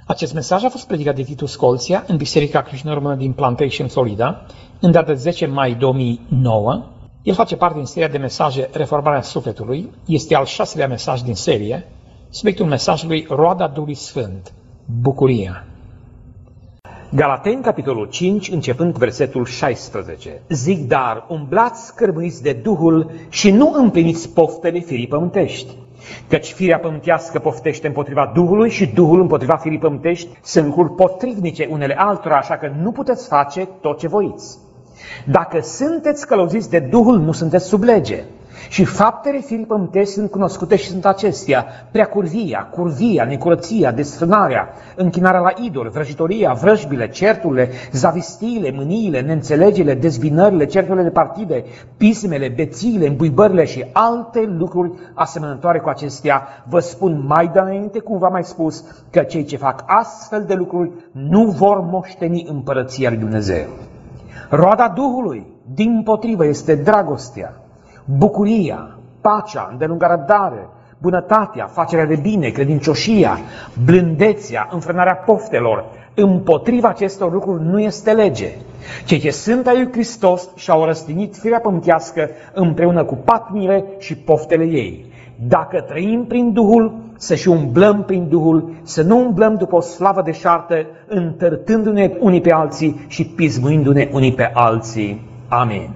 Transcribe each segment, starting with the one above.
Acest mesaj a fost predicat de Titus Colția în Biserica Creștină-Română din Plantation, Florida, în data de 10 mai 2009. El face parte din seria de mesaje Reformarea Sufletului. Este al 6-lea mesaj din serie. Subiectul mesajului: Roada Duhului Sfânt, bucuria. Galateni, capitolul 5, începând cu versetul 16. Zic, dar umblați scârbuiți de Duhul și nu împliniți poftele firii pământești. Căci firea pământească poftește împotriva Duhului și Duhul împotriva firii pământești. Sunt lucruri potrivnice unele altora, așa că nu puteți face tot ce voiți. Dacă sunteți călăuziți de Duhul, nu sunteți sub lege. Și faptele firii pământești sunt cunoscute și sunt acestea: preacurvia, curvia, necurăția, desfrânarea, închinarea la idol, vrăjitoria, vrăjbile, certurile, zavistiile, mâniile, neînțelegerile, dezbinările, certurile de partide, pismele, bețiile, îmbuibările și alte lucruri asemănătoare cu acestea. Vă spun mai de înainte, cum v-am mai spus, că cei ce fac astfel de lucruri nu vor moșteni împărăția lui Dumnezeu. Roada Duhului, dimpotrivă, este dragostea, bucuria, pacea, îndelungarea răbdare, bunătatea, facerea de bine, credincioșia, blândețea, înfrânarea poftelor. Împotriva acestor lucruri nu este lege. Cei ce sunt ai lui Hristos și-au răstinit firea pământească împreună cu patimile și poftele ei. Dacă trăim prin Duhul, să și umblăm prin Duhul, să nu umblăm după o slavă deșartă, întărtându-ne unii pe alții și pismuindu-ne unii pe alții. Amin.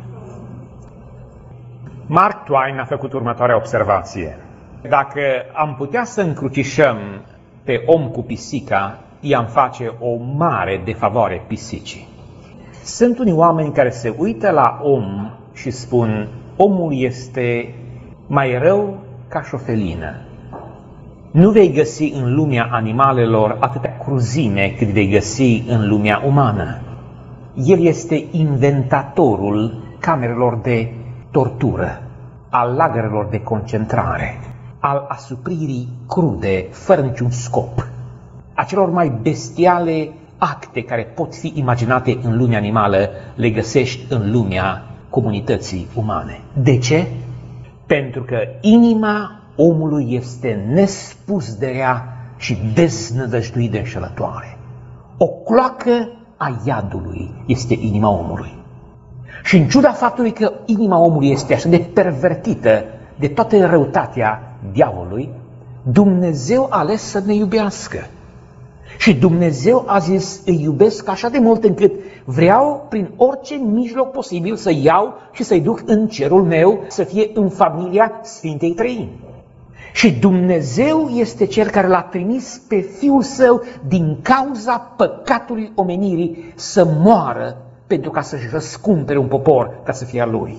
Mark Twain a făcut următoarea observație: dacă am putea să încrucișăm pe om cu pisica, i-am face o mare defavoare pisicii. Sunt unii oameni care se uită la om și spun: omul este mai rău ca și o felină. Nu vei găsi în lumea animalelor atâtea cruzime cât vei găsi în lumea umană. El este inventatorul camerelor de tortură, al lagărelor de concentrare, al asupririi crude, fără niciun scop, a celor mai bestiale acte care pot fi imaginate în lumea animală, le găsești în lumea comunității umane. De ce? Pentru că inima omului este nespus de rea și deznădăjduit de înșelătoare. O cloacă a iadului este inima omului. Și în ciuda faptului că inima omului este așa de pervertită de toată răutatea diavolului, Dumnezeu a ales să ne iubească. Și Dumnezeu a zis: îi iubesc așa de mult încât vreau prin orice mijloc posibil să iau și să-i duc în cerul meu, să fie în familia Sfintei Treimi. Și Dumnezeu este Cel care l-a trimis pe Fiul Său din cauza păcatului omenirii să moară, pentru ca să-și răscumpere un popor ca să fie al Lui.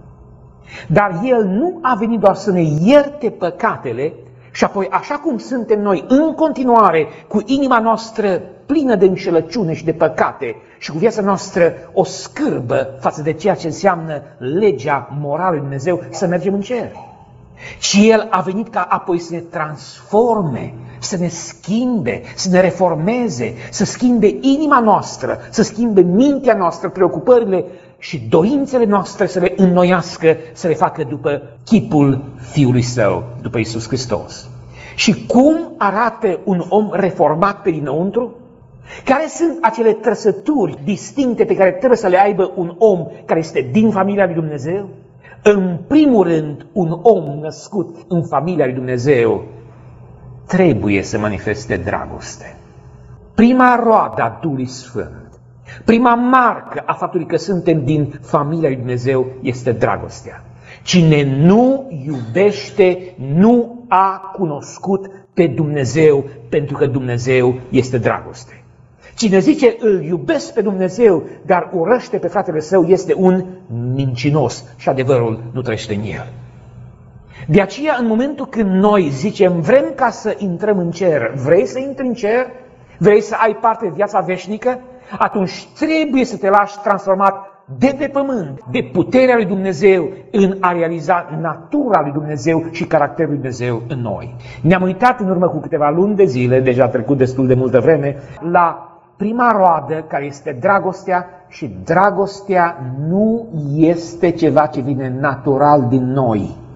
Dar El nu a venit doar să ne ierte păcatele și apoi, așa cum suntem noi în continuare, cu inima noastră plină de înșelăciune și de păcate și cu viața noastră o scârbă față de ceea ce înseamnă legea morală lui Dumnezeu, să mergem în cer. Și El a venit ca apoi să ne transforme, să ne schimbe, să ne reformeze, să schimbe inima noastră, să schimbe mintea noastră, preocupările și dorințele noastre, să le înnoiască, să le facă după chipul Fiului Său, după Iisus Hristos. Și cum arată un om reformat pe dinăuntru? Care sunt acele trăsături distincte pe care trebuie să le aibă un om care este din familia lui Dumnezeu? În primul rând, un om născut în familia lui Dumnezeu trebuie să manifeste dragoste. Prima roadă a Duhului Sfânt, prima marcă a faptului că suntem din familia lui Dumnezeu este dragostea. Cine nu iubește nu a cunoscut pe Dumnezeu, pentru că Dumnezeu este dragoste. Cine zice îl iubesc pe Dumnezeu, dar urăște pe fratele său, este un mincinos și adevărul nu trăiește în el. De aceea, în momentul când noi zicem vrem ca să intrăm în cer, vrei să intri în cer? Vrei să ai parte de viața veșnică? Atunci trebuie să te lași transformat de pe pământ, de puterea lui Dumnezeu, în a realiza natura lui Dumnezeu și caracterul lui Dumnezeu în noi. Ne-am uitat în urmă cu câteva luni de zile, deja a trecut destul de multă vreme, la prima roadă, care este dragostea, și dragostea nu este ceva ce vine natural din noi.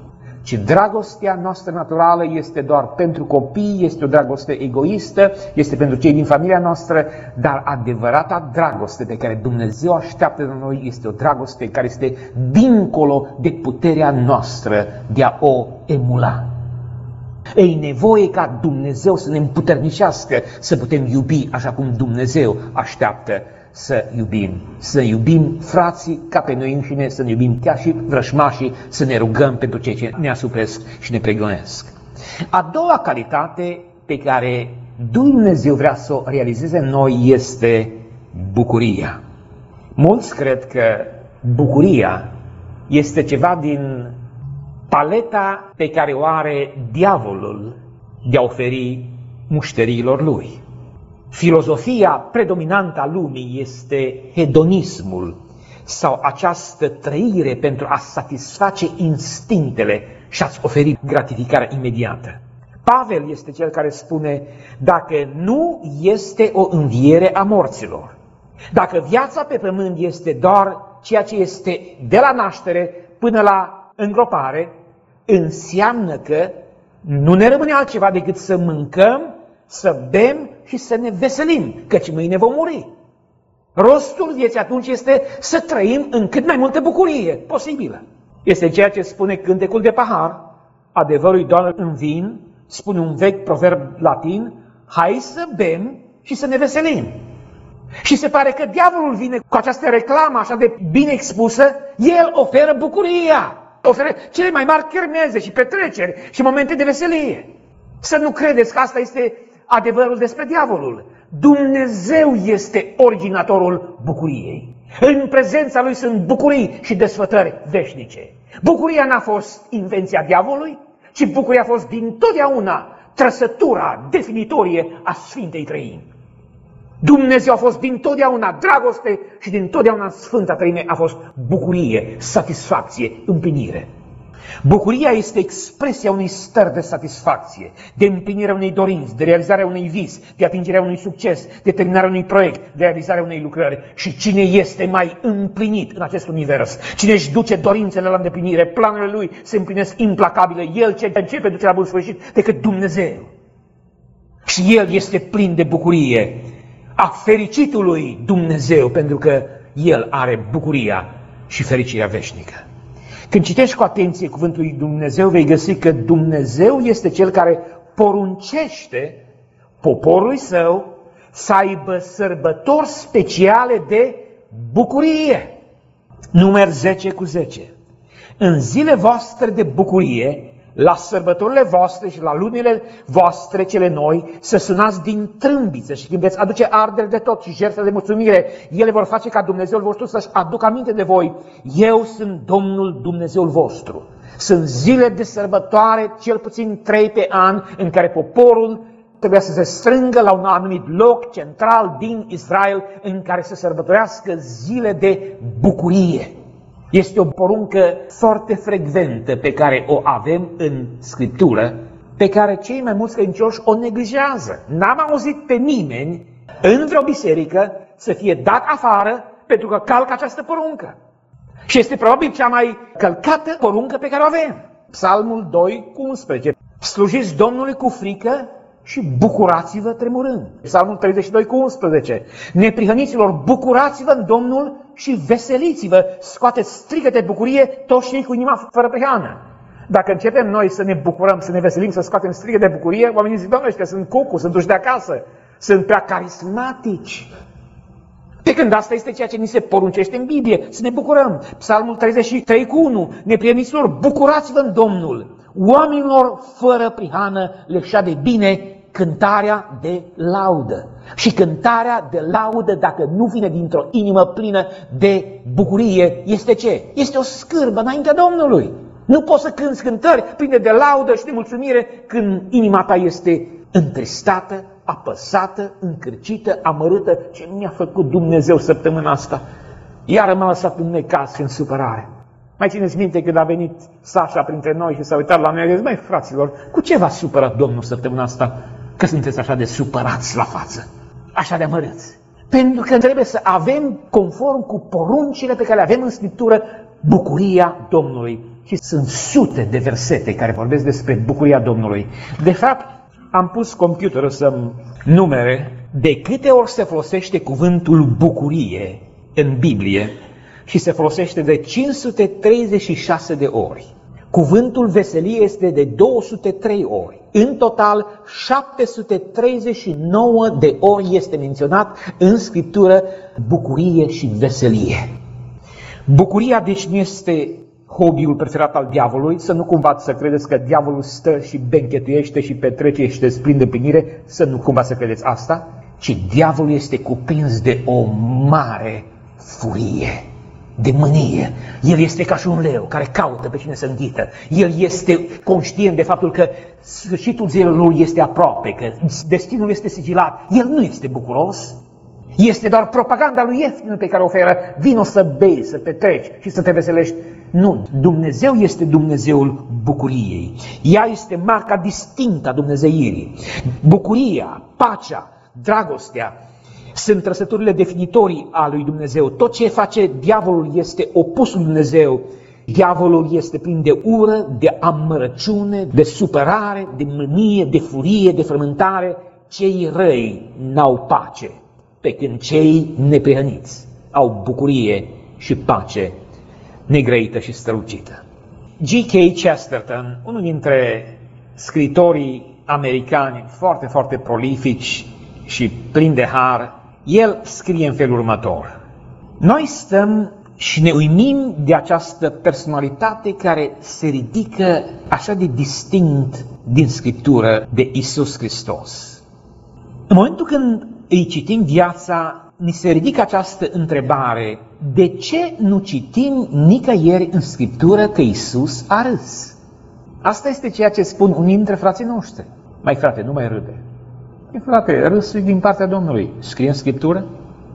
ci dragostea noastră naturală este doar pentru copii, este o dragoste egoistă, este pentru cei din familia noastră, dar adevărata dragoste pe care Dumnezeu așteaptă de noi este o dragoste care este dincolo de puterea noastră de a o emula. E nevoie ca Dumnezeu să ne împuternicească să putem iubi așa cum Dumnezeu așteaptă să iubim. Să iubim frații ca pe noi înșine, să ne iubim chiar și vrășmașii, să ne rugăm pentru cei ce ne asupresc și ne pregonesc. A doua calitate pe care Dumnezeu vrea să o realizeze în noi este bucuria. Mulți cred că bucuria este ceva din paleta pe care o are diavolul de a oferi mușteriilor lui. Filozofia predominantă a lumii este hedonismul sau această trăire pentru a satisface instinctele și a-ți oferi gratificarea imediată. Pavel este cel care spune, dacă nu este o înviere a morților, dacă viața pe pământ este doar ceea ce este de la naștere până la îngropare, înseamnă că nu ne rămâne altceva decât să mâncăm, să bem și să ne veselim, căci mâine vom muri. Rostul vieții atunci este să trăim în cât mai multă bucurie posibilă. Este ceea ce spune cântecul de pahar, adevărul doar în vin, spune un vechi proverb latin, hai să bem și să ne veselim. Și se pare că diavolul vine cu această reclamă așa de bine expusă, el oferă bucuria, oferă cele mai mari chermeze și petreceri și momente de veselie. Să nu credeți că asta este adevărul despre diavolul. Dumnezeu este originatorul bucuriei. În prezența lui sunt bucurii și desfătări veșnice. Bucuria n-a fost invenția diavolului, ci bucuria a fost dintotdeauna trăsătura definitorie a Sfintei Trăimi. Dumnezeu a fost dintotdeauna dragoste și dintotdeauna Sfânta Trăime a fost bucurie, satisfacție, împlinire. Bucuria este expresia unei stări de satisfacție, de împlinirea unei dorinți, de realizarea unui vis, de atingerea unui succes, de terminarea unui proiect, de realizarea unei lucrări. Și cine este mai împlinit în acest univers? Cine își duce dorințele la îndeplinire, planurile lui se împlinesc implacabile, el ce începe duce la bun sfârșit decât Dumnezeu. Și el este plin de bucurie a fericitului Dumnezeu, pentru că el are bucuria și fericirea veșnică. Când citești cu atenție cuvântul lui Dumnezeu, vei găsi că Dumnezeu este Cel care poruncește poporului său să aibă sărbători speciale de bucurie. Numeri 10:10. În zile voastre de bucurie, la sărbătorile voastre și la lunile voastre cele noi, să sunați din trâmbiță și când veți aduce arderi de tot și jertfe de mulțumire, ele vor face ca Dumnezeul vostru să-și aducă aminte de voi. Eu sunt Domnul Dumnezeul vostru. Sunt zile de sărbătoare, cel puțin 3 pe an, în care poporul trebuia să se strângă la un anumit loc central din Israel, în care să sărbătorească zile de bucurie. Este o poruncă foarte frecventă pe care o avem în Scriptură, pe care cei mai mulți credincioși o neglijează. N-am auzit pe nimeni în vreo biserică să fie dat afară pentru că calcă această poruncă. Și este probabil cea mai călcată poruncă pe care o avem. Psalmul 2:11. Slujiți Domnului cu frică și bucurați-vă tremurând. Psalmul 32:11. Neprihăniților, bucurați-vă în Domnul și veseliți-vă, scoateți strigăte de bucurie toți cei cu inima fără prihană. Dacă începem noi să ne bucurăm, să ne veselim, să scoatem strigăte de bucurie, oamenii zic, Doamne, ăștia sunt cucu, sunt duși de acasă, sunt prea carismatici. Pe când asta este ceea ce ni se poruncește în Biblie, să ne bucurăm. Psalmul 33:1. Neprihăniților, bucurați-vă în Domnul. Oamenilor fără prihană le șade bine cântarea de laudă. Și cântarea de laudă, dacă nu vine dintr-o inimă plină de bucurie, este ce? Este o scârbă înaintea Domnului. Nu poți să cânți cântări pline de laudă și de mulțumire când inima ta este întristată, apăsată, încârcită, amărâtă. Ce mi-a făcut Dumnezeu săptămâna asta? Iar m-a lăsat în necaz și în supărare. Mai țineți minte când a venit Sașa printre noi și s-a uitat la noi și a zis, măi, fraților, cu ce v-a supărat Domnul săptămâna asta? Că sunteți așa de supărați la față, așa de amărâți. Pentru că trebuie să avem, conform cu poruncile pe care le avem în Scriptură, bucuria Domnului. Și sunt sute de versete care vorbesc despre bucuria Domnului. De fapt, am pus computerul să-mi numere de câte ori se folosește cuvântul bucurie în Biblie și se folosește de 536 de ori. Cuvântul veselie este de 203 ori. În total, 739 de ori este menționat în Scriptură bucurie și veselie. Bucuria deci nu este hobby-ul preferat al diavolului, să nu cumva să credeți că diavolul stă și benchetuiește și petrece și te prinde împlinire, să nu cumva să credeți asta, ci diavolul este cuprins de o mare furie, de mânie. El este ca și un leu care caută pe cine să înghită. El este conștient de faptul că sfârșitul zilului este aproape, că destinul este sigilat. El nu este bucuros. Este doar propaganda lui ieftină pe care o oferă. Vino să bei, să petreci și să te veselești. Nu, Dumnezeu este Dumnezeul bucuriei. Ea este marca distinctă a dumnezeirii. Bucuria, pacea, dragostea sunt trăsăturile definitorii a lui Dumnezeu. Tot ce face diavolul este opusul lui Dumnezeu. Diavolul este plin de ură, de amărăciune, de supărare, de mânie, de furie, de frământare. Cei răi n-au pace, pe când cei neprihăniți au bucurie și pace negrăită și strălucită. G.K. Chesterton, unul dintre scritorii americani foarte, foarte prolifici și plini de har, el scrie în felul următor: noi stăm și ne uimim de această personalitate care se ridică așa de distinct din Scriptură de Iisus Hristos. În momentul când îi citim viața, ni se ridică această întrebare: de ce nu citim nicăieri în Scriptură că Iisus a râs? Asta este ceea ce spun unii dintre frații noștri. Mai frate, nu mai râde. Frate, râsul din partea Domnului. Scrie în Scriptură?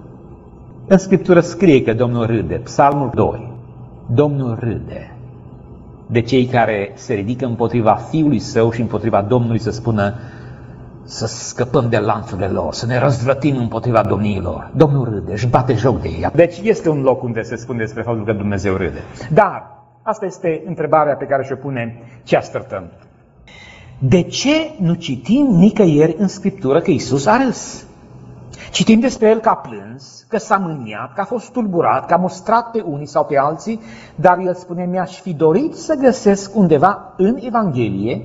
În Scriptură scrie că Domnul râde. Psalmul 2. Domnul râde de cei care se ridică împotriva Fiului Său și împotriva Domnului să spună să scăpăm de lanțurile lor, să ne răzvrătim împotriva domniilor. Domnul râde, își bate joc de ei. Deci este un loc unde se spune despre faptul că Dumnezeu râde. Dar asta este întrebarea pe care și-o pune Chesterton. De ce nu citim nicăieri în Scriptură că Iisus a râs? Citim despre El că a plâns, că s-a mâniat, că a fost tulburat, că a mustrat pe unii sau pe alții, dar El spune: mi-aș fi dorit să găsesc undeva în Evanghelie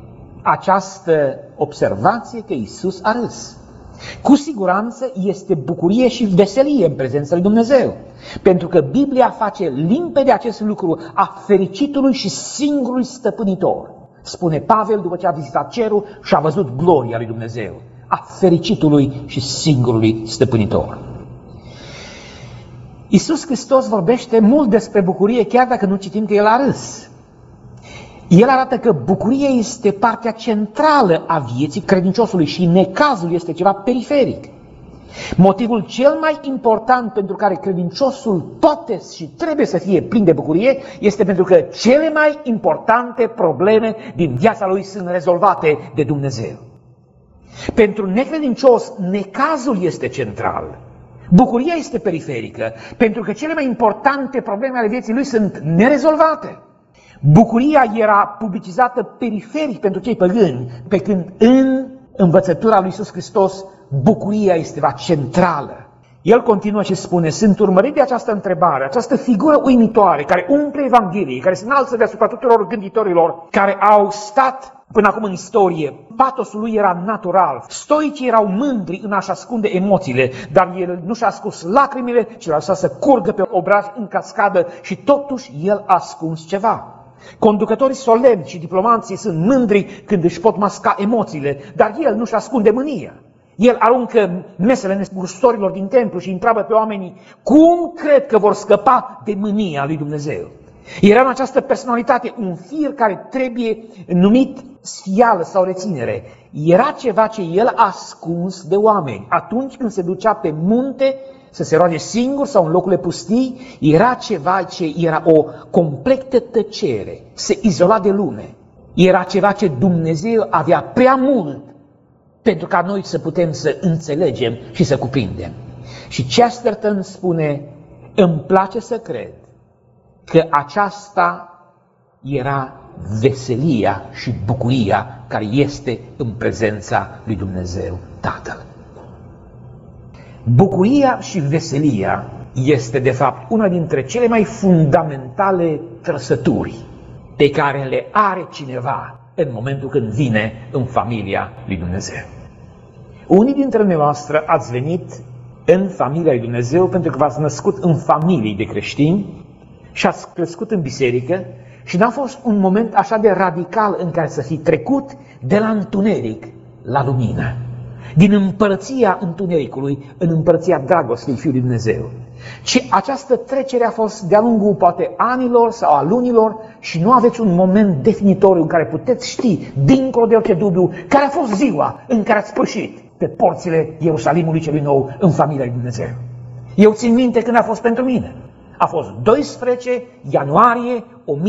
această observație că Iisus a râs. Cu siguranță este bucurie și veselie în prezența lui Dumnezeu, pentru că Biblia face limpede acest lucru a fericitului și singurului stăpânitor. Spune Pavel după ce a vizitat cerul și a văzut gloria lui Dumnezeu, a fericitului și singurului stăpânitor. Iisus Hristos vorbește mult despre bucurie, chiar dacă nu citim că El a râs. El arată că bucuria este partea centrală a vieții credinciosului și necazul este ceva periferic. Motivul cel mai important pentru care credinciosul poate și trebuie să fie plin de bucurie este pentru că cele mai importante probleme din viața lui sunt rezolvate de Dumnezeu. Pentru necredincios, necazul este central. Bucuria este periferică, pentru că cele mai importante probleme ale vieții lui sunt nerezolvate. Bucuria era publicizată periferic pentru cei păgâni, pe când în învățătura lui Iisus Hristos bucuria este ceva centrală. El continuă și spune: sunt urmărit de această întrebare, această figură uimitoare care umple Evanghelie, care se înalță deasupra tuturor gânditorilor care au stat până acum în istorie. Patosul lui era natural. Stoicii erau mândri în a-și ascunde emoțiile, dar el nu și-a ascuns lacrimile, ci le-a lăsat să curgă pe obraz în cascadă și totuși el a ascuns ceva. Conducătorii solemni și diplomații sunt mândri când își pot masca emoțiile, dar el nu-și ascunde mânia. El aruncă mesele negustorilor din templu și întreabă pe oamenii cum cred că vor scăpa de mânia lui Dumnezeu. Era în această personalitate un fir care trebuie numit sfială sau reținere. Era ceva ce el a ascuns de oameni. Atunci când se ducea pe munte să se roage singur sau în locurile pustii, era ceva ce era o completă tăcere, se izola de lume. Era ceva ce Dumnezeu avea prea mult pentru ca noi să putem să înțelegem și să cuprindem. Și Chesterton spune: îmi place să cred că aceasta era veselia și bucuria care este în prezența lui Dumnezeu Tatăl. Bucuria și veselia este de fapt una dintre cele mai fundamentale trăsături pe care le are cineva în momentul când vine în familia lui Dumnezeu. Unii dintre dumneavoastră ați venit în familia lui Dumnezeu pentru că v-ați născut în familii de creștini și ați crescut în biserică și n-a fost un moment așa de radical în care să fi trecut de la întuneric la lumină, din împărăția întunericului în împărăția dragostei Fiului Dumnezeu. Și această trecere a fost de-a lungul poate anilor sau a lunilor și nu aveți un moment definitoriu în care puteți ști, dincolo de orice dubiu, care a fost ziua în care ați sfârșit pe porțile Ierusalimului celui nou în familia lui Dumnezeu. Eu țin minte când a fost pentru mine. A fost 12 ianuarie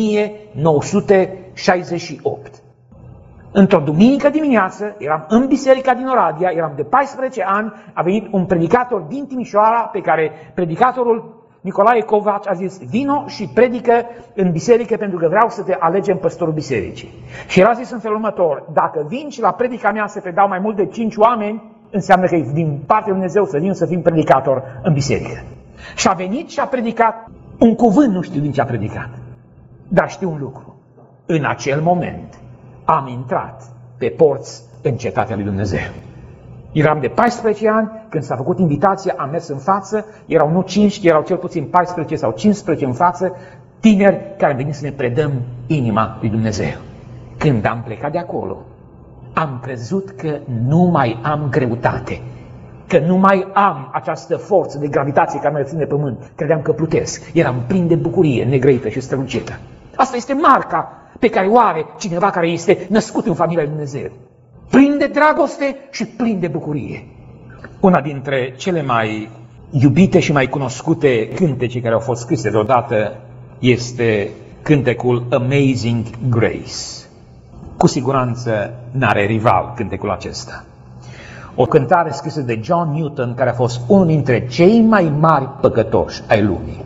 1968. Într-o duminică dimineață, eram în biserica din Oradea, eram de 14 ani, a venit un predicator din Timișoara, pe care predicatorul Nicolae Covaci a zis: vino și predică în biserică pentru că vreau să te alegem păstorul bisericii. Și el a zis în felul următor: dacă vin și la predica mea se predau mai mult de 5 oameni, înseamnă că e din partea lui Dumnezeu să vin să fim predicator în biserică. Și a venit și a predicat un cuvânt, nu știu din ce a predicat, dar știu un lucru. În acel moment am intrat pe porți în cetatea lui Dumnezeu. Eram de 14 ani, când s-a făcut invitația, am mers în față, erau nu 5, erau cel puțin 14 sau 15 în față, tineri care au venit să ne predăm inima lui Dumnezeu. Când am plecat de acolo, am crezut că nu mai am greutate, că nu mai am această forță de gravitație care mă ține pe pământ. Credeam că plutesc, eram plin de bucurie negrăită și strălucită. Asta este marca pe care o are cineva care este născut în familia lui Dumnezeu. Plin de dragoste și plin de bucurie. Una dintre cele mai iubite și mai cunoscute cântece care au fost scrise vreodată este cântecul Amazing Grace. Cu siguranță n-are rival cântecul acesta. O cântare scrisă de John Newton, care a fost unul dintre cei mai mari păcătoși ai lumii.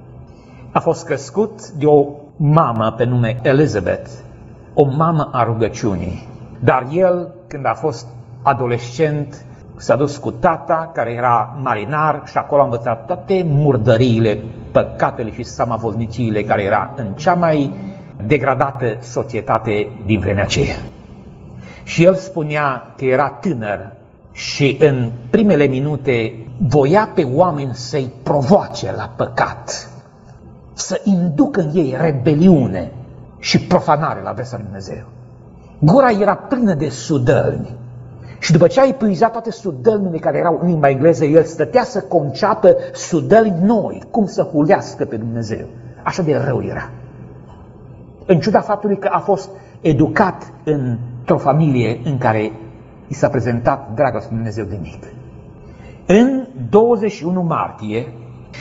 A fost crescut de o mamă pe nume Elizabeth, o mamă a rugăciunii. Dar el, când a fost adolescent, s-a dus cu tata, care era marinar, și acolo a învățat toate murdăriile, păcatele și samavolniciile care era în cea mai degradată societate din vremea aceea. Și el spunea că era tânăr și în primele minute voia pe oameni să-i provoace la păcat, să inducă în ei rebeliune și profanare la adresa lui Dumnezeu. Gura era plină de sudălni și după ce a epuizat toate sudălnile care erau în limba engleză, el stătea să conceapă sudălni noi, cum să hulească pe Dumnezeu. Așa de rău era. În ciuda faptului că a fost educat într-o familie în care i s-a prezentat dragostea lui Dumnezeu de mic. În 21 martie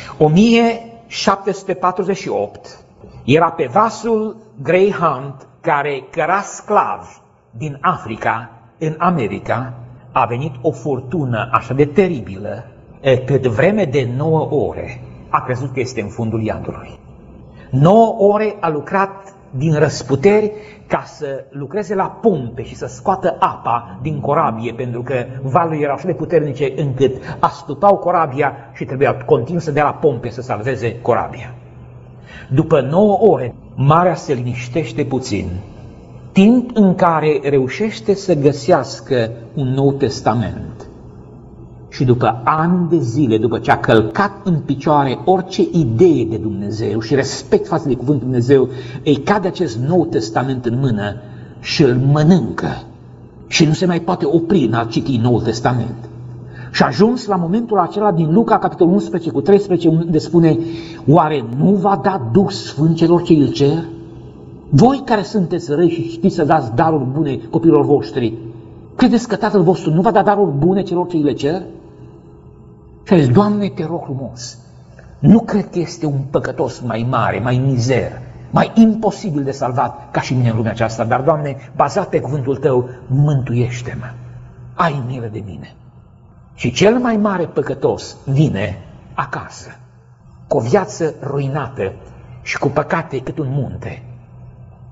1748 era pe vasul Greyhound, care căra sclavi din Africa în America, a venit o furtună așa de teribilă, cât vreme de 9 ore a crezut că este în fundul iadului. 9 ore a lucrat din răsputeri ca să lucreze la pompe și să scoată apa din corabie, pentru că valurile erau așa de puternice încât astupau corabia și trebuia continuu să dea la pompe să salveze corabia. După 9 ore, marea se liniștește puțin, timp în care reușește să găsească un Nou Testament. Și după ani de zile, după ce a călcat în picioare orice idee de Dumnezeu și respect față de cuvântul Dumnezeu, îi cade acest Nou Testament în mână și îl mănâncă. Și nu se mai poate opri în a citi Noul Testament. Și a ajuns la momentul acela din Luca, capitolul 11 cu 13, unde spune: oare nu va da Duh Sfânt celor ce îl cer? Voi care sunteți răi și știți să dați daruri bune copilor voștri, credeți că Tatăl vostru nu va da daruri bune celor ce îi le cer? Și a zis: Doamne, te rog frumos, nu cred că este un păcătos mai mare, mai mizer, mai imposibil de salvat ca și mine în lumea aceasta, dar, Doamne, bazat pe cuvântul Tău, mântuiește-mă, ai milă de mine. Și cel mai mare păcătos vine acasă, cu o viață ruinată și cu păcate cât un munte.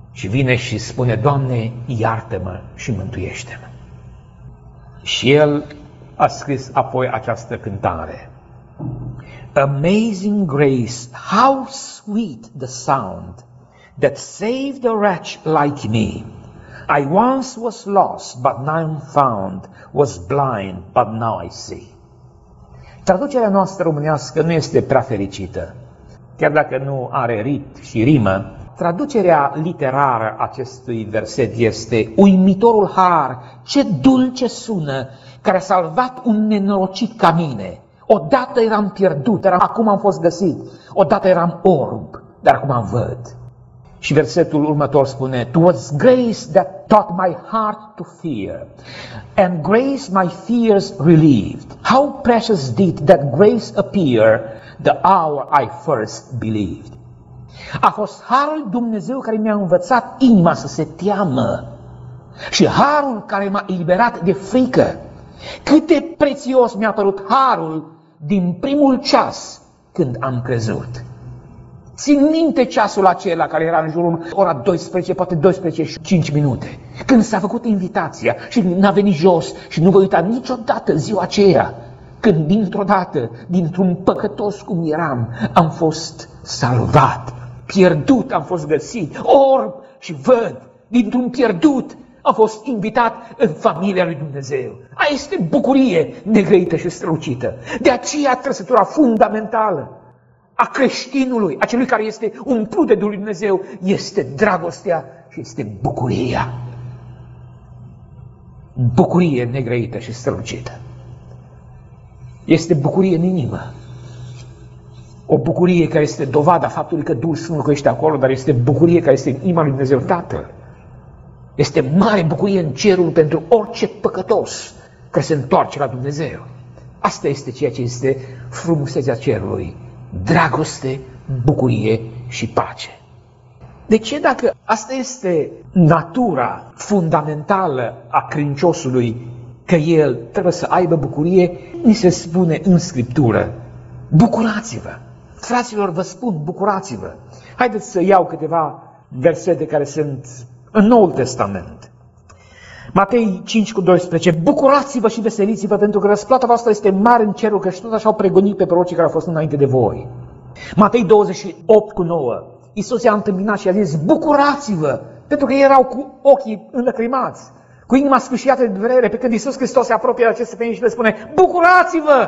și vine și spune: Doamne, iartă-mă și mântuiește-mă. Și el a scris apoi această cântare: Amazing grace, how sweet the sound that saved a wretch like me. I once was lost, but now I'm found, was blind, but now I see. Traducerea noastră românească nu este prea fericită, chiar dacă nu are rit și rimă. Traducerea literară acestui verset este: uimitorul har, ce dulce sună, care a salvat un nenorocit ca mine. Odată eram pierdut, dar acum am fost găsit. Odată eram orb, dar acum văd. Și versetul următor spune: "'Twas grace that taught my heart to fear, and grace my fears relieved. How precious did that grace appear the hour I first believed." A fost harul Dumnezeu care mi-a învățat inima să se teamă și harul care m-a eliberat de frică. Cât de prețios mi-a părut harul din primul ceas când am crezut. Țin minte ceasul acela care era în jurul ora 12, poate 12 și 5 minute, când s-a făcut invitația și n-a venit jos și nu voi uita niciodată ziua aceea, când dintr-o dată, dintr-un păcătos cum eram, am fost salvat, pierdut am fost găsit, orb și văd, dintr-un pierdut am fost invitat în familia lui Dumnezeu. Aia este bucurie negrăită și strălucită. De aceea trăsătura fundamentală a creștinului, a celui care este umplut de Duhul lui Dumnezeu, este dragostea și este bucuria. Bucurie negrăită și strălucită. Este bucurie în inimă. O bucurie care este dovada faptului că Duhul Sfânt locuiește acolo, dar este bucurie care este în inima lui Dumnezeu Tatăl. Este mare bucurie în cerul pentru orice păcătos care se întoarce la Dumnezeu. Asta este ceea ce este frumusețea cerului. Dragoste, bucurie și pace. De ce, dacă asta este natura fundamentală a credinciosului, că el trebuie să aibă bucurie, ni se spune în Scriptură: bucurați-vă! Fraților, vă spun, bucurați-vă! Haideți să iau câteva versete care sunt în Noul Testament. Matei 5:12: bucurați-vă și veseliți-vă, pentru că răsplata voastră este mare în cerul, că și tot așa au pregonit pe prorocii care au fost înainte de voi. Matei 28:9: Iisus i-a întâmpinat și a zis: bucurați-vă, pentru că erau cu ochii înlăcrimați, cu inima sfâșiată de durere, pe când Iisus Hristos se apropie de aceste femei și le spune: bucurați-vă!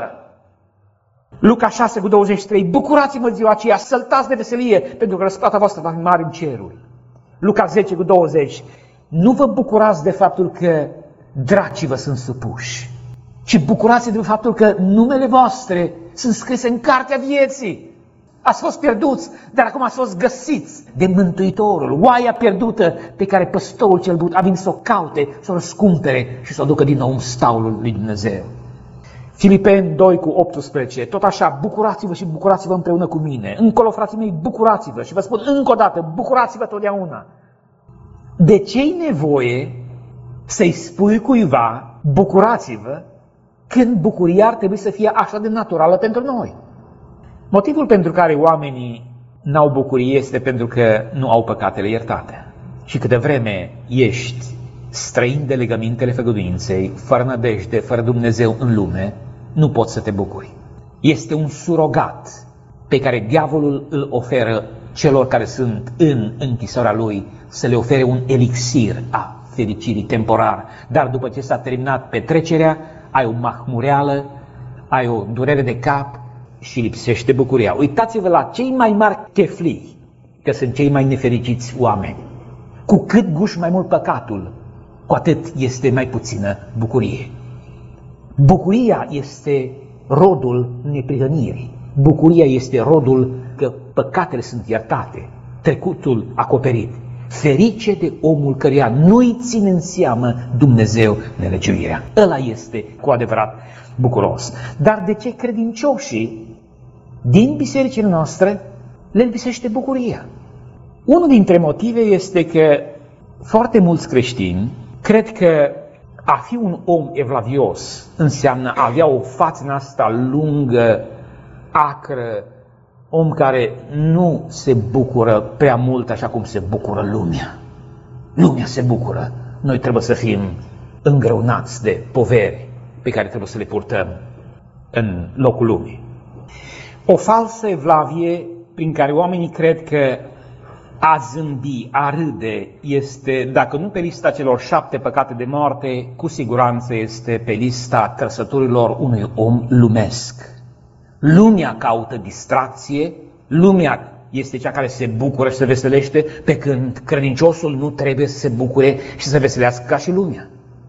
Luca 6:23: bucurați-vă ziua aceea, săltați de veselie, pentru că răsplata voastră va fi mare în cerul. Luca 10:20: nu vă bucurați de faptul că dracii vă sunt supuși, ci bucurați-vă de faptul că numele voastre sunt scrise în cartea vieții. Ați fost pierduți, dar acum ați fost găsiți de Mântuitorul, oaia pierdută pe care păstorul cel bun a venit să o caute, să o răscumpere și să o ducă din nou în staulul lui Dumnezeu. Filipeni 2:18: tot așa, bucurați-vă și bucurați-vă împreună cu mine. Încolo, frații mei, bucurați-vă, și vă spun încă o dată, bucurați-vă totdeauna. De ce-i nevoie să-i spui cuiva bucurați-vă, când bucuria ar trebui să fie așa de naturală pentru noi? Motivul pentru care oamenii n-au bucurie este pentru că nu au păcatele iertate. Și câte vreme ești străin de legămintele făgăduinței, fără nădejde, fără Dumnezeu în lume, nu poți să te bucuri. Este un surogat pe care diavolul îl oferă celor care sunt în închisoarea lui, să le ofere un elixir a fericirii temporar. Dar după ce s-a terminat petrecerea, ai o mahmureală, ai o durere de cap și lipsește bucuria. Uitați-vă la cei mai mari cheflii, că sunt cei mai nefericiți oameni. Cu cât guși mai mult păcatul, cu atât este mai puțină bucurie. Bucuria este rodul neprihănirii. Bucuria este rodul că păcatele sunt iertate, trecutul acoperit. Ferice de omul căruia nu-i ține în seamă Dumnezeu nelegiuirea. Ăla este cu adevărat bucuros. Dar de ce credincioșii din bisericile noastre le lipsește bucuria? Unul dintre motive este că foarte mulți creștini cred că a fi un om evlavios înseamnă a avea o față în asta lungă, acră, om care nu se bucură prea mult așa cum se bucură lumea. Lumea se bucură, noi trebuie să fim îngreunați de poveri pe care trebuie să le purtăm în locul lumii. O falsă evlavie prin care oamenii cred că a zâmbi, a râde, este, dacă nu pe lista celor 7 păcate de moarte, cu siguranță este pe lista trăsăturilor unui om lumesc. Lumea caută distracție, lumea este cea care se bucură și se veselește, pe când credinciosul nu trebuie să se bucure și să se veselească ca și lumea.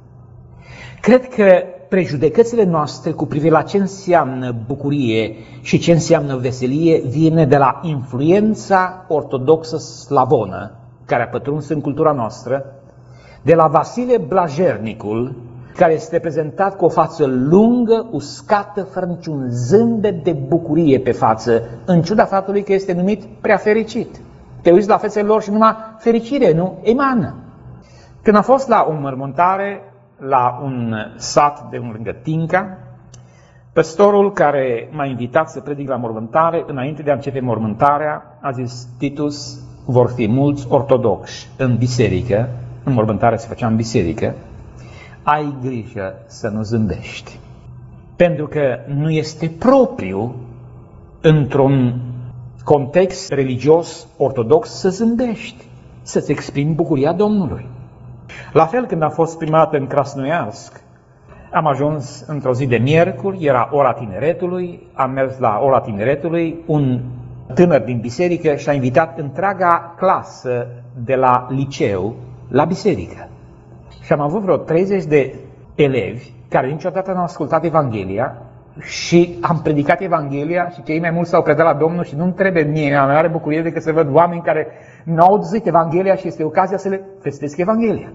Cred că prejudecățile noastre cu privire la ce înseamnă bucurie și ce înseamnă veselie vine de la influența ortodoxă slavonă care a pătruns în cultura noastră, de la Vasile Blajernicul, care este prezentat cu o față lungă, uscată, fără niciun zâmbet de bucurie pe față, în ciuda faptului că este numit prea fericit. Te uiți la fețele lor și numai fericire, nu emană. Când a fost la o înmormântare la un sat de lângă Tinca, păstorul care m-a invitat să predic la mormântare, înainte de a începe mormântarea, a zis: Titus, vor fi mulți ortodoxi în biserică, în mormântare se făcea în biserică, ai grijă să nu zâmbești. Pentru că nu este propriu într-un context religios ortodox să zâmbești, să-ți exprimi bucuria Domnului. La fel, când am fost prima dată în Krasnoiarsk, am ajuns într-o zi de miercuri, era ora tineretului, am mers la ora tineretului, un tânăr din biserică și-a invitat întreaga clasă de la liceu la biserică. Și am avut vreo 30 de elevi care niciodată n-au ascultat Evanghelia și am predicat Evanghelia și cei mai mulți s-au predat la Domnul și nu-mi trebuie mie, am mare bucurie decât să văd oameni care n-au auzit Evanghelia și este ocazia să le vestesc Evanghelia.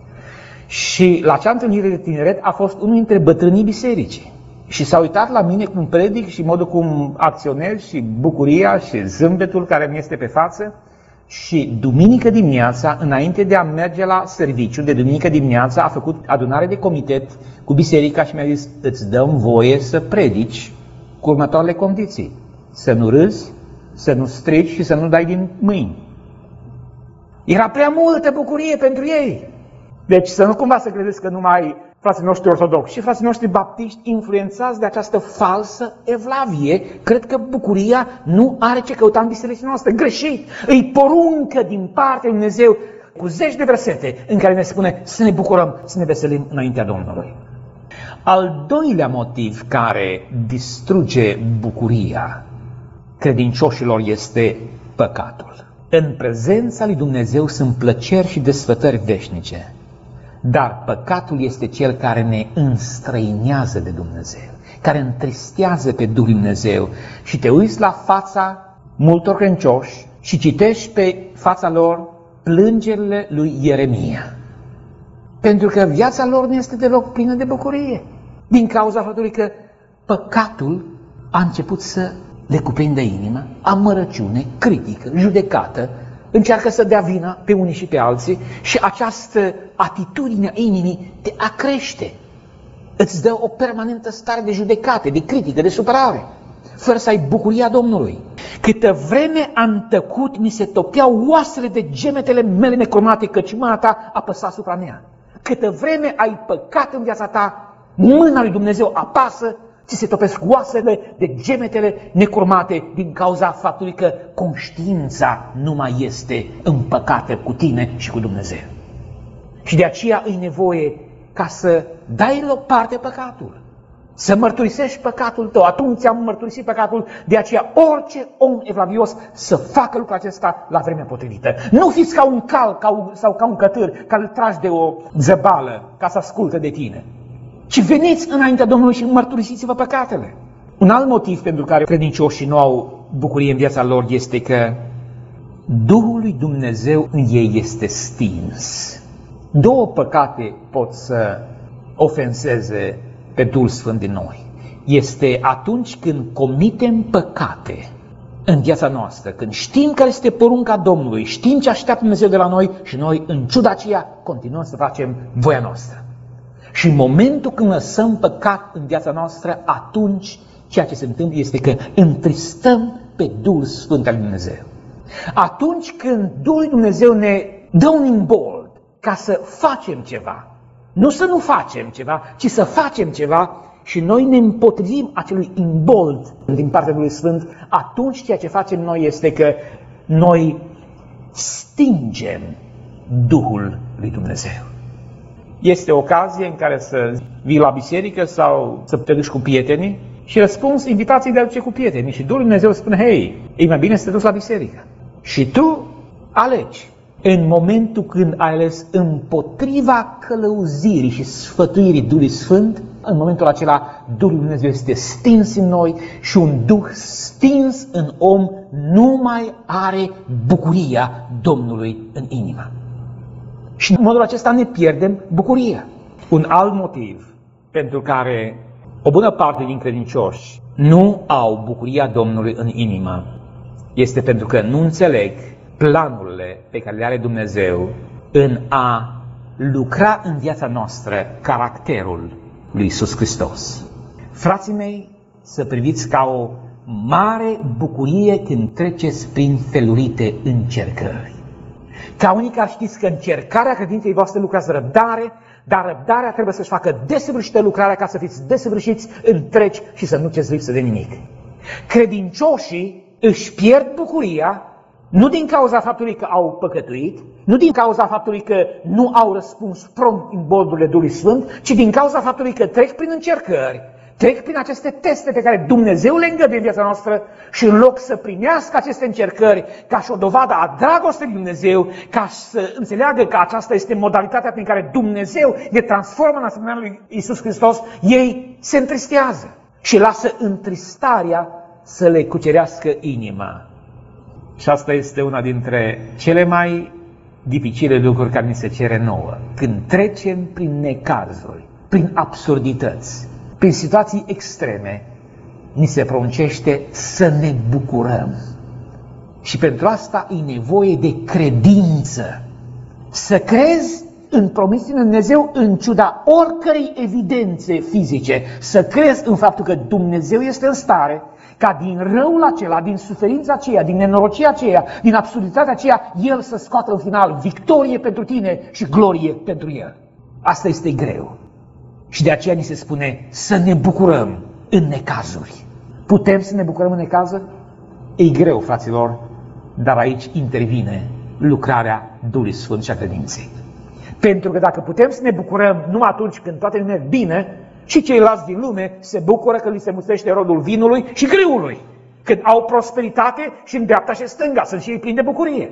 Și la acea întâlnire de tineret a fost unul dintre bătrânii bisericii și s-a uitat la mine cum predic și modul cum acționez și bucuria și zâmbetul care mi este pe față. Și duminică dimineața, înainte de a merge la serviciu, de duminică dimineața, a făcut adunare de comitet cu biserica și mi-a zis: îți dăm voie să predici cu următoarele condiții: să nu râzi, să nu strici și să nu dai din mâini. Era prea multă bucurie pentru ei. Deci să nu cumva să credeți că numai frații noștri ortodoxi și frații noștri baptiști, influențați de această falsă evlavie, cred că bucuria nu are ce căuta în bisericii noastre. Greșit! Îi poruncă din partea lui Dumnezeu cu zeci de versete în care ne spune să ne bucurăm, să ne veselim înaintea Domnului. Al doilea motiv care distruge bucuria credincioșilor este păcatul. În prezența lui Dumnezeu sunt plăceri și desfătări veșnice, dar păcatul este cel care ne înstrăinează de Dumnezeu, care întristează pe Duhul Dumnezeu. Și te uiți la fața multor credincioși și citești pe fața lor plângerile lui Ieremia. Pentru că viața lor nu este deloc plină de bucurie, din cauza faptului că păcatul a început să le cuprindă inima, amărăciune, critică, judecată, încearcă să dea vina pe unii și pe alții și această atitudine a inimii te acrește. Îți dă o permanentă stare de judecată, de critică, de supărare, fără să ai bucuria Domnului. Câtă vreme am tăcut, mi se topeau oasele de gemetele mele necurmate, căci mâna ta apăsa asupra mea. Câtă vreme ai păcat în viața ta, mâna lui Dumnezeu apasă, ți se topesc oasele de gemetele necurmate din cauza faptului că conștiința nu mai este împăcată cu tine și cu Dumnezeu. Și de aceea e nevoie ca să dai la o parte păcatul, să mărturisești păcatul tău. Atunci am mărturisit păcatul, de aceea orice om evlavios să facă lucrul acesta la vremea potrivită. Nu fiți ca un cal sau ca un cătâr care îl tragi de o zăbală ca să ascultă de tine, ci veniți înaintea Domnului și mărturisiți-vă păcatele. Un alt motiv pentru care credincioșii nu au bucurie în viața lor este că Duhul lui Dumnezeu în ei este stins. Două păcate pot să ofenseze pe Duhul Sfânt din noi. Este atunci când comitem păcate în viața noastră, când știm care este porunca Domnului, știm ce așteaptă Dumnezeu de la noi și noi, în ciuda aceea, continuăm să facem voia noastră. Și în momentul când lăsăm păcat în viața noastră, atunci ceea ce se întâmplă este că întristăm pe Duhul Sfânt al lui Dumnezeu. Atunci când Duhul lui Dumnezeu ne dă un imbold, ca să facem ceva. Nu să nu facem ceva, ci să facem ceva și noi ne împotrivim acelui imbold din partea Duhului Sfânt. Atunci ceea ce facem noi este că noi stingem Duhul lui Dumnezeu. Este o ocazie în care să vii la biserică sau să te duci cu prietenii și răspunzi invitației de a duce cu prietenii și Duhul Dumnezeu spune, hei, e mai bine să te duci la biserică. Și tu alegi. În momentul când ai ales împotriva călăuzirii și sfătuirii Duhului Sfânt, în momentul acela Duhul Dumnezeu este stins în noi și un Duh stins în om nu mai are bucuria Domnului în inimă. Și în modul acesta ne pierdem bucuria. Un alt motiv pentru care o bună parte din credincioși nu au bucuria Domnului în inimă este pentru că nu înțeleg planurile pe care le are Dumnezeu în a lucra în viața noastră caracterul lui Iisus Hristos. Frații mei, să priviți ca o mare bucurie când treceți prin felurite încercări. Ca unii care știți că încercarea credinței voastre lucrează răbdare, dar răbdarea trebuie să-și facă desăvârșită lucrarea ca să fiți desăvârșiți întregi și să nu ceți lipsă de nimic. Credincioșii își pierd bucuria nu din cauza faptului că au păcătuit, nu din cauza faptului că nu au răspuns prompt imboldurile Duhului Sfânt, ci din cauza faptului că trec prin încercări, trec prin aceste teste pe care Dumnezeu le îngăduie în viața noastră și în loc să primească aceste încercări ca și o dovadă a dragostei lui Dumnezeu, ca să înțeleagă că aceasta este modalitatea prin care Dumnezeu ne transformă în asemenea lui Iisus Hristos, ei se întristează și lasă întristarea să le cucerească inima. Și asta este una dintre cele mai dificile lucruri care ni se cere nouă. Când trecem prin necazuri, prin absurdități, prin situații extreme, ni se poruncește să ne bucurăm. Și pentru asta e nevoie de credință. Să crezi în promisiunea lui Dumnezeu în ciuda oricărei evidențe fizice. Să crezi în faptul că Dumnezeu este în stare ca din răul acela, din suferința aceea, din nenorocirea aceea, din absurditatea aceea, El să scoată în final victorie pentru tine și glorie pentru El. Asta este greu. Și de aceea ni se spune să ne bucurăm în necazuri. Putem să ne bucurăm în necazuri? E greu, fraților, dar aici intervine lucrarea Duhului Sfânt și a credinței. Pentru că dacă putem să ne bucurăm numai atunci când toate ne merg bine, și ceilalți din lume se bucură că li se mulțește rodul vinului și grâului. Când au prosperitate și în dreapta și stânga, sunt și ei plini de bucurie.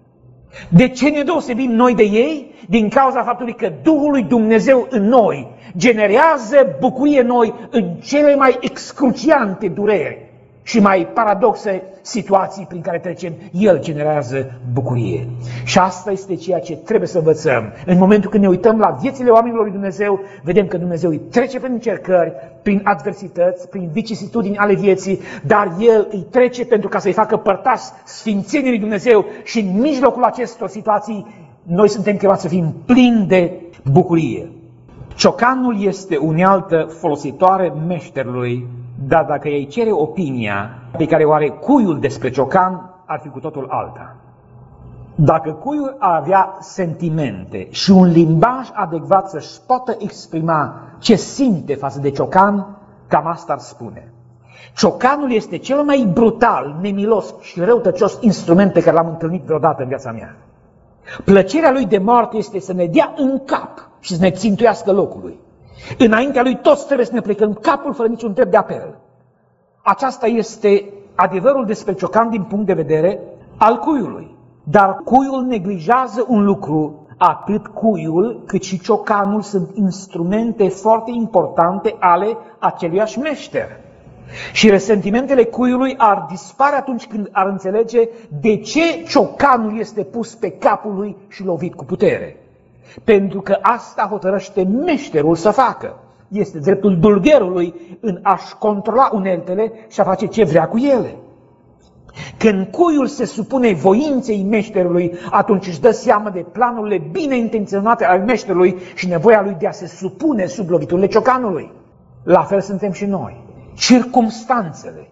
De ce ne deosebim noi de ei? Din cauza faptului că Duhul lui Dumnezeu în noi generează bucurie noi în cele mai excruciante dureri și mai paradoxe situații prin care trecem, El generează bucurie. Și asta este ceea ce trebuie să învățăm. În momentul când ne uităm la viețile oamenilor lui Dumnezeu, vedem că Dumnezeu îi trece prin încercări, prin adversități, prin vicisitudini ale vieții, dar El îi trece pentru ca să-i facă părtași sfințenii lui Dumnezeu și în mijlocul acestor situații noi suntem chemați să fim plini de bucurie. Ciocanul este unealtă folositoare meșterului, dar dacă ei cere opinia pe care o are cuiul despre ciocan, ar fi cu totul alta. Dacă cuiul ar avea sentimente și un limbaj adecvat să-și poată exprima ce simte față de ciocan, cam asta ar spune. Ciocanul este cel mai brutal, nemilos și răutăcios instrument pe care l-am întâlnit vreodată în viața mea. Plăcerea lui de moarte este să ne dea în cap și să ne țintuiască locului. Înaintea lui toți trebuie să ne plecăm capul fără niciun drept de apel. Aceasta este adevărul despre ciocan din punct de vedere al cuiului. Dar cuiul neglijează un lucru. Atât cuiul cât și ciocanul sunt instrumente foarte importante ale aceluiași meșter. Și resentimentele cuiului ar dispare atunci când ar înțelege de ce ciocanul este pus pe capul lui și lovit cu putere. Pentru că asta hotărăște meșterul să facă. Este dreptul dulgherului în a-și controla uneltele și a face ce vrea cu ele. Când cuiul se supune voinței meșterului, atunci își dă seama de planurile bine intenționate ale meșterului și nevoia lui de a se supune sub loviturile ciocanului. La fel suntem și noi. Circumstanțele,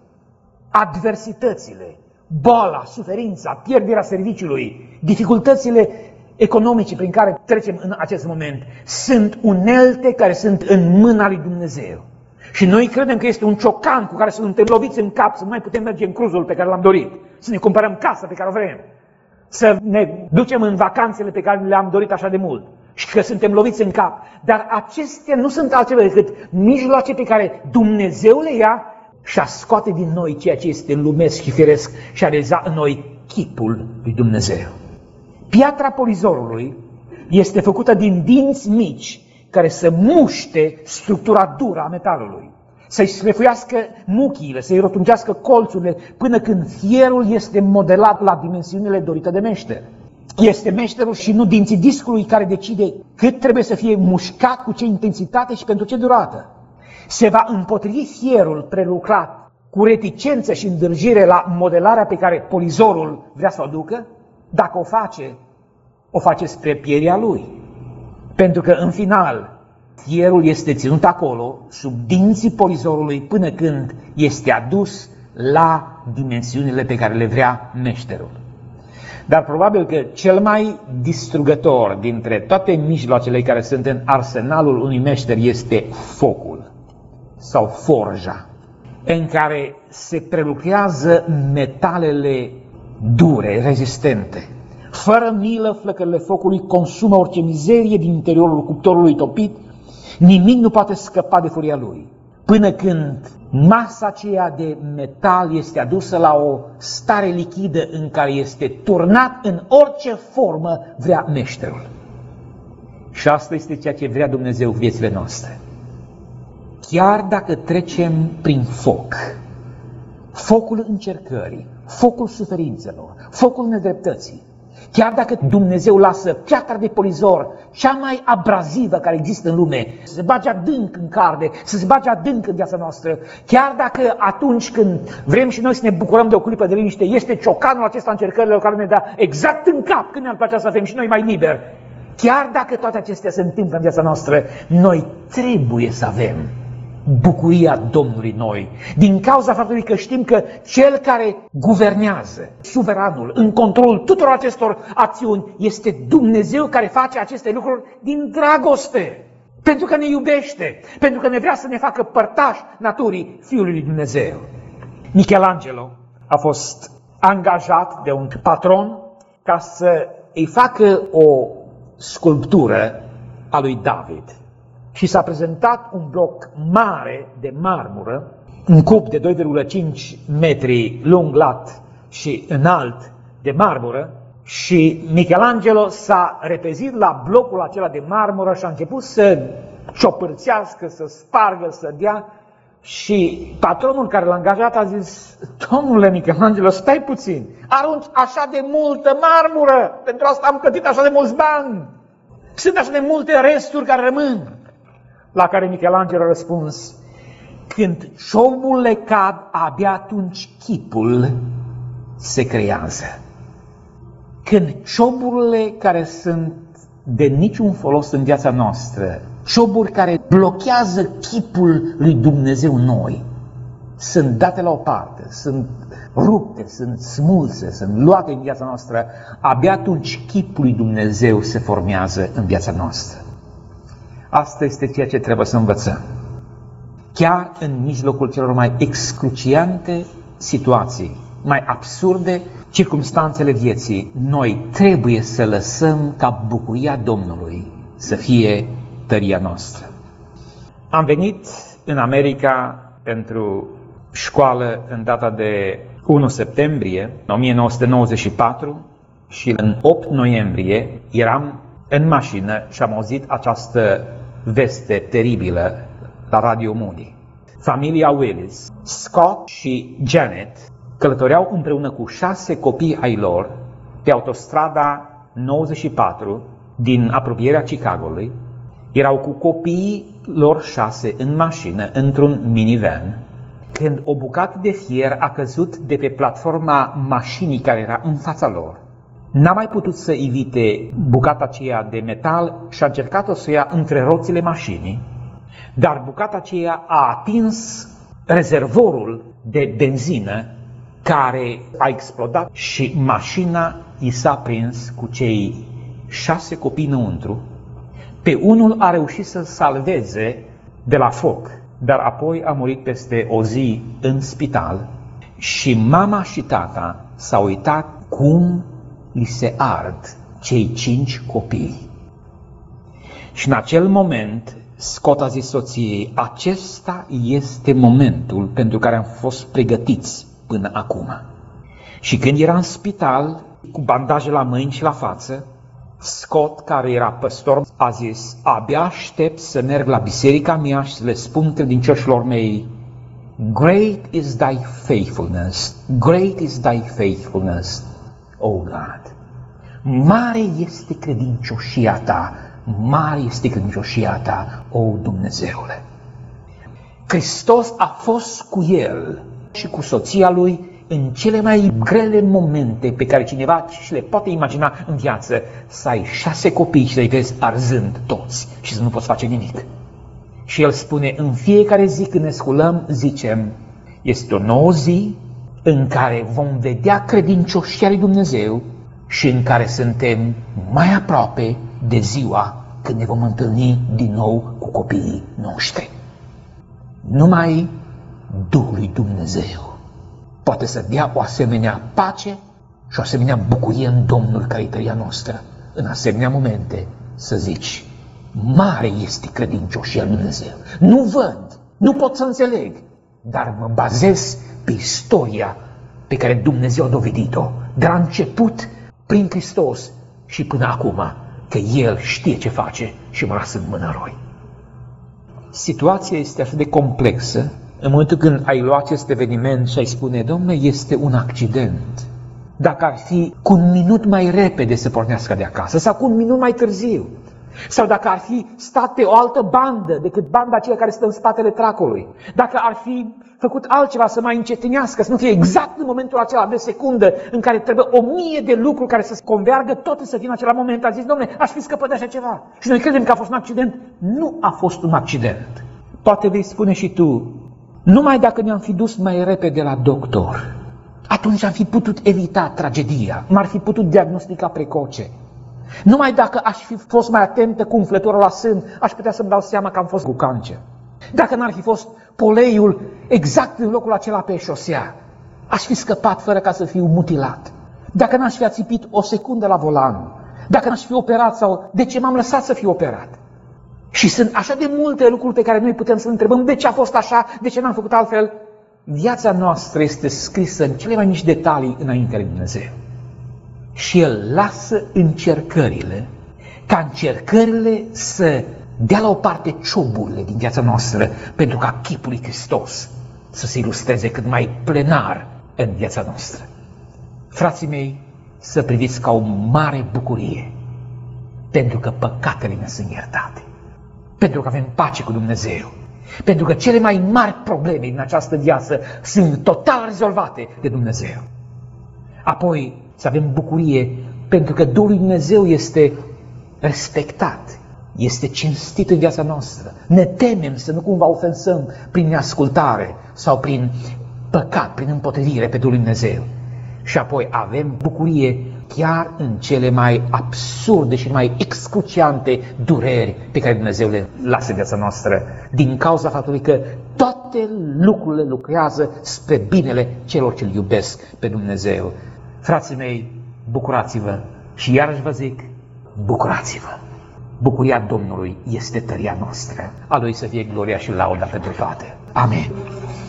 adversitățile, boala, suferința, pierderea serviciului, dificultățile economice prin care trecem în acest moment sunt unelte care sunt în mâna lui Dumnezeu. Și noi credem că este un ciocan cu care suntem loviți în cap, să nu mai putem merge în cruzul pe care l-am dorit, să ne cumpărăm casa pe care o vrem, să ne ducem în vacanțele pe care le-am dorit așa de mult și că suntem loviți în cap. Dar acestea nu sunt altceva decât mijloace pe care Dumnezeu le ia și a scoate din noi ceea ce este lumesc și firesc și a realiza în noi chipul lui Dumnezeu. Piatra polizorului este făcută din dinți mici care să muște structura dură a metalului, să-i sfrefuiască muchiile, să-i rotungească colțurile, până când fierul este modelat la dimensiunile dorite de meșter. Este meșterul și nu dinții discului care decide cât trebuie să fie mușcat, cu ce intensitate și pentru ce durată. Se va împotrivi fierul prelucrat cu reticență și îndârjire la modelarea pe care polizorul vrea să o aducă. Dacă o face spre pierea lui. Pentru că, în final, fierul este ținut acolo, sub dinții polizorului, până când este adus la dimensiunile pe care le vrea meșterul. Dar probabil că cel mai distrugător dintre toate mijloacele care sunt în arsenalul unui meșter este focul sau forja, în care se prelucrează metalele dure, rezistente. Fără milă, flăcările focului consumă orice mizerie din interiorul cuptorului topit, nimic nu poate scăpa de furia lui, până când masa aceea de metal este adusă la o stare lichidă în care este turnat în orice formă vrea meșterul. Și asta este ceea ce vrea Dumnezeu viețile noastre. Chiar dacă trecem prin foc, focul încercării, focul suferințelor, focul nedreptății, chiar dacă Dumnezeu lasă piatra de polizor, cea mai abrazivă care există în lume, să se bage adânc în carne, să se bage adânc în viața noastră, chiar dacă atunci când vrem și noi să ne bucurăm de o clipă de liniște, este ciocanul acesta încercărilor care ne dă exact în cap când ne-ar plăcea să fim și noi mai liberi, chiar dacă toate acestea se întâmplă în viața noastră, noi trebuie să avem bucuria Domnului noi, din cauza faptului că știm că Cel care guvernează, suveranul, în controlul tuturor acestor acțiuni, este Dumnezeu care face aceste lucruri din dragoste, pentru că ne iubește, pentru că ne vrea să ne facă părtași naturii Fiului lui Dumnezeu. Michelangelo a fost angajat de un patron ca să îi facă o sculptură a lui David. Și s-a prezentat un bloc mare de marmură, un cub de 2,5 metri lung, lat și înalt de marmură, și Michelangelo s-a repezit la blocul acela de marmură și a început să ciopărțească, să spargă, să dea, și patronul care l-a angajat a zis: domnule Michelangelo, stai puțin, arunci așa de multă marmură, pentru asta am plătit așa de mulți bani, sunt așa de multe resturi care rămân. La care Michelangelo a răspuns: când cioburile cad, abia atunci chipul se creează. Când cioburile care sunt de niciun folos în viața noastră, cioburi care blochează chipul lui Dumnezeu în noi, sunt date la o parte, sunt rupte, sunt smulse, sunt luate în viața noastră, abia atunci chipul lui Dumnezeu se formează în viața noastră. Asta este ceea ce trebuie să învățăm. Chiar în mijlocul celor mai excruciante situații, mai absurde circumstanțele vieții, noi trebuie să lăsăm ca bucuria Domnului să fie tăria noastră. Am venit în America pentru școală în data de 1 septembrie 1994 și în 8 noiembrie eram în mașină și am auzit această veste teribilă la Radio Moody. Familia Willis, Scott și Janet, călătoreau împreună cu 6 copii ai lor pe autostrada 94 din apropierea Chicagoului. Erau cu copiii lor 6 în mașină, într-un minivan, când o bucată de fier a căzut de pe platforma mașinii care era în fața lor. N-a mai putut să evite bucata aceea de metal și a încercat-o să ia între roțile mașinii, dar bucata aceea a atins rezervorul de benzină care a explodat și mașina i s-a prins cu cei 6 copii înăuntru, pe unul a reușit să-l salveze de la foc, dar apoi a murit peste o zi în spital și mama și tata s-au uitat cum li se ard cei 5 copii. Și în acel moment Scott a zis soției, acesta este momentul pentru care am fost pregătiți până acum. Și când era în spital, cu bandaje la mâini și la față, Scott, care era păstor, a zis, abia aștept să merg la biserica mea și să le spun credincioșilor mei, great is thy faithfulness, great is thy faithfulness, O God. Mare este credincioșia ta, mare este credincioșia ta, o Dumnezeule. Hristos a fost cu el și cu soția lui în cele mai grele momente pe care cineva și le poate imagina în viață, să ai 6 copii și să-i vezi arzând toți și să nu poți face nimic. Și el spune, în fiecare zi când ne sculăm, zicem, este o nouă zi în care vom vedea credincioșia lui Dumnezeu și în care suntem mai aproape de ziua când ne vom întâlni din nou cu copiii noștri. Numai Duhul lui Dumnezeu poate să dea o asemenea pace și o asemenea bucurie în Domnul care e tăria noastră. În asemenea momente să zici, mare este credincioșia lui Dumnezeu. Nu văd, nu pot să înțeleg, dar mă bazez pe istoria pe care Dumnezeu a dovedit-o de la început prin Hristos și până acum, că El știe ce face și mă lasă în mâna Lui. Situația este așa de complexă, în momentul când ai luat acest eveniment și ai spune, Dom'le, este un accident. Dacă ar fi cu un minut mai repede să pornească de acasă, sau cu un minut mai târziu, sau dacă ar fi stat pe o altă bandă decât banda aceea care stă în spatele tracului, dacă ar fi făcut altceva să mai încetinească, să nu fie exact în momentul acela de secundă în care trebuie 1000 de lucruri care să se convergă, toate să fie în acela moment, a zis, Dom'le, aș fi scăpat de așa ceva. Și noi credem că a fost un accident. Nu a fost un accident. Poate vei spune și tu, numai dacă ne-am fi dus mai repede la doctor, atunci am fi putut evita tragedia, m-ar fi putut diagnostica precoce. Numai dacă aș fi fost mai atentă cu umflătorul la sân, aș putea să-mi dau seama că am fost cu cancer. Dacă n-ar fi fost poleiul exact în locul acela pe șosea, aș fi scăpat fără ca să fiu mutilat. Dacă n-aș fi ațipit o secundă la volan, dacă n-aș fi operat sau de ce m-am lăsat să fiu operat. Și sunt așa de multe lucruri pe care noi putem să întrebăm de ce a fost așa, de ce n-am făcut altfel. Viața noastră este scrisă în cele mai mici detalii înaintea lui Dumnezeu. Și El lasă încercările, ca încercările să dea la o parte cioburile din viața noastră, pentru ca chipul lui Hristos să se ilustreze cât mai plenar în viața noastră. Frații mei, să priviți ca o mare bucurie, pentru că păcatele ne sunt iertate, pentru că avem pace cu Dumnezeu, pentru că cele mai mari probleme din această viață sunt total rezolvate de Dumnezeu. Apoi să avem bucurie, pentru că Duhul lui Dumnezeu este respectat, este cinstit în viața noastră. Ne temem să nu cumva ofensăm prin neascultare sau prin păcat, prin împotrivire pe Duhul lui Dumnezeu. Și apoi avem bucurie chiar în cele mai absurde și mai excruciante dureri pe care Dumnezeu le lasă în viața noastră, din cauza faptului că toate lucrurile lucrează spre binele celor ce-L iubesc pe Dumnezeu. Frații mei, bucurați-vă și iarăși vă zic, bucurați-vă! Bucuria Domnului este tăria noastră. A Lui să fie gloria și lauda pentru toate. Amen.